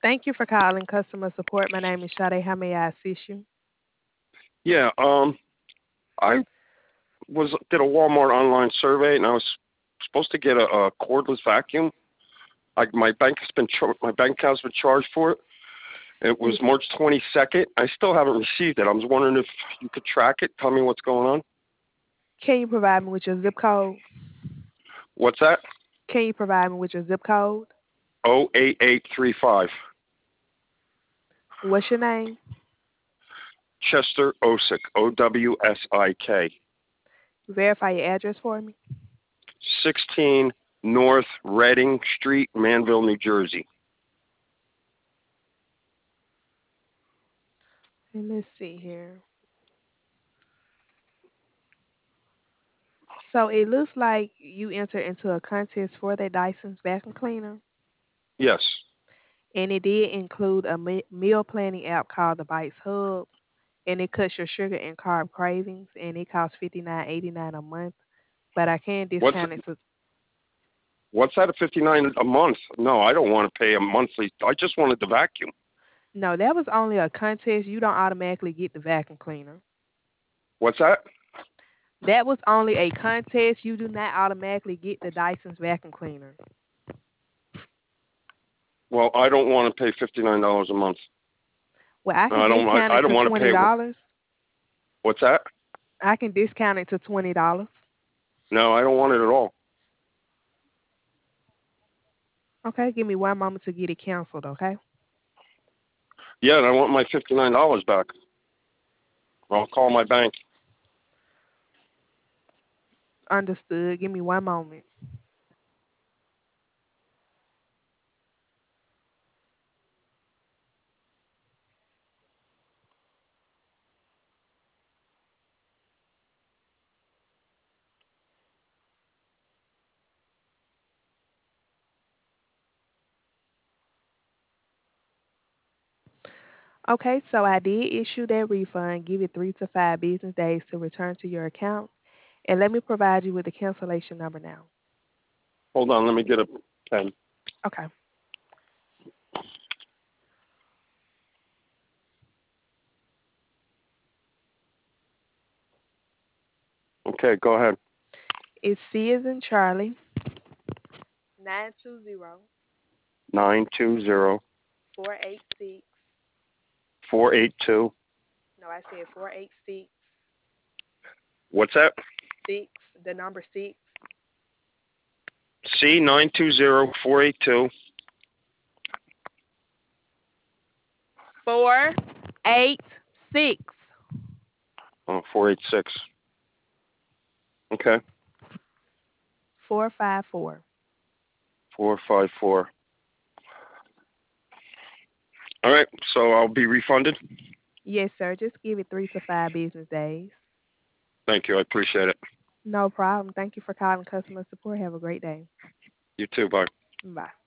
Thank you for calling customer support. My name is Sade. How may I assist you? Yeah, I did a Walmart online survey, and I was supposed to get a cordless vacuum. My my bank account's been charged for it. It was March 22nd. I still haven't received it. I was wondering if you could track it. Tell me what's going on. Can you provide me with your zip code? What's that? Can you provide me with your zip code? 08835. What's your name? Chester Osick. OWSIK. Verify your address for me. 16 North Reading Street, Manville, New Jersey. And let's see here. So it looks like you entered into a contest for the Dyson's vacuum cleaner, Yes. and it did include a meal planning app called the Bites Hub, and it cuts your sugar and carb cravings, and it costs $59.89 a month. But I can What's discount it to what's that at 59 a month? No, I don't want to pay a monthly. I just wanted the vacuum. no. That was only a contest. You don't automatically get the vacuum cleaner. What's that? That was only a contest. You do not automatically get the Dyson's vacuum cleaner. Well, I don't want to pay $59 a month. Well, I No, can discount I it don't to want to pay. $20. What's that? I can discount it to $20. No, I don't want it at all. Okay, give me one moment to get it canceled. Okay. Yeah, and I want my $59 back. I'll call my bank. Understood. Give me one moment. Okay, so I did issue that refund. Give it 3 to 5 business days to return to your account. And let me provide you with the cancellation number now. Hold on, let me get a pen. Okay. Okay, go ahead. It's C as in Charlie, 920 920 486. 482. No, I said 486 What's that? 6, the number 6, C 920 482. 486 Oh, 486. Okay. 454. 454. All right, so I'll be refunded. Yes, sir. Just give it 3 to 5 business days. Thank you. I appreciate it. No problem. Thank you for calling customer support. Have a great day. You too. Bye. Bye.